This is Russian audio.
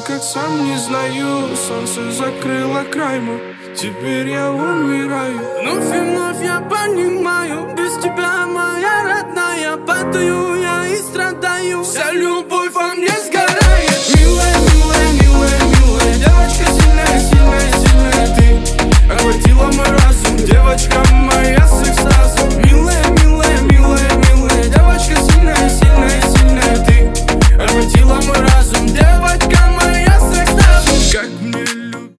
как сам не знаю. Солнце закрыло край мой, теперь я умираю. Вновь и вновь я понимаю, без тебя, моя родная, падаю я и страдаю. Вся любовь